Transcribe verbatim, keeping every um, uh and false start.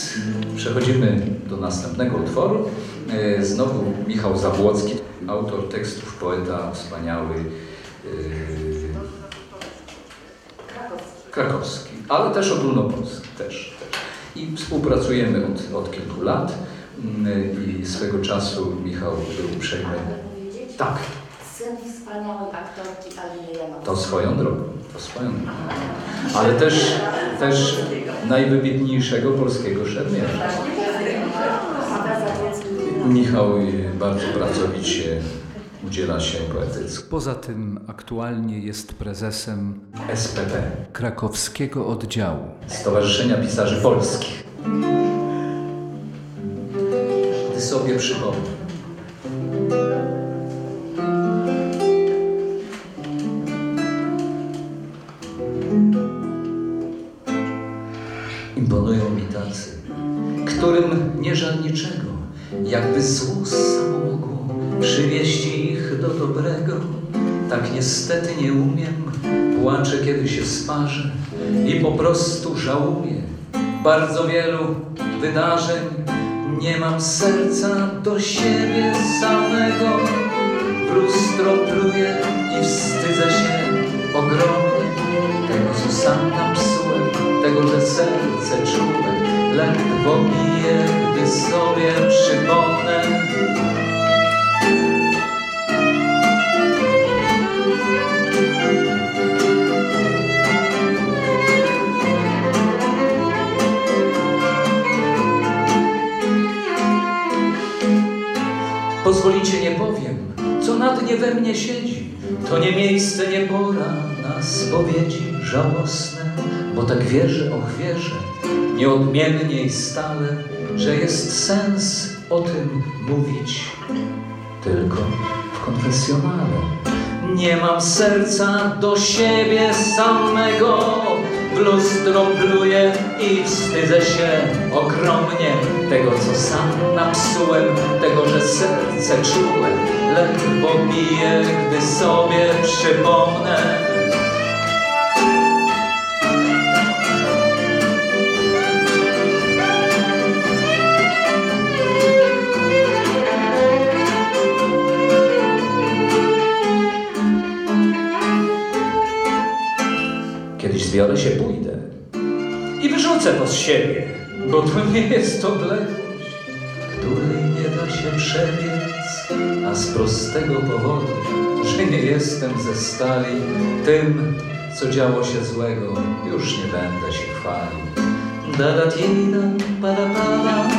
Przechodzimy do następnego utworu. Znowu Michał Zabłocki, autor tekstów, poeta wspaniały, yy, krakowski, ale też ogólnopolski. Też, też. I współpracujemy od, od kilku lat i swego czasu Michał był uprzejmy. Tak. Syn wspaniałej aktorki Aliny Janowskiej. To swoją drogą, to swoją drogą. Ale też, też najwybitniejszego polskiego szermierza. Michał bardzo pracowicie udziela się poetycko. Poza tym aktualnie jest prezesem S P P, krakowskiego oddziału Stowarzyszenia Pisarzy Polskich. Ty sobie przypomnij. Imponują mi tacy, którym nie żal niczego, jakby zło samomogu przywieźć ich do dobrego. Tak niestety nie umiem, płaczę kiedy się sparzę i po prostu żałuję bardzo wielu wydarzeń. Nie mam serca do siebie samego, w lustro pluję i wstydzę się ogromnie tego, co sam napsułem, tego, że serce czułem ledwo bije, gdy sobie przypomnę. Pozwolicie, nie powiem, co na dnie we mnie siedzi. To nie miejsce, nie pora na spowiedzi żałosne, bo tak wierzę, och wierzę, nieodmiennie i stale, że jest sens o tym mówić tylko w konfesjonale. Nie mam serca do siebie samego, w lustro pluję i wstydzę się ogromnie tego, co sam napsułem, tego, że serce czułem ledwo bije, gdy sobie przypomnę. Kiedyś zbiorę się, pójdę i wyrzucę to z siebie, bo to nie jest odległość, której nie da się przebiec, a z prostego powodu, że nie jestem ze stali. Tym, co działo się złego, już nie będę się chwalił. Da da ti da pa da pa da.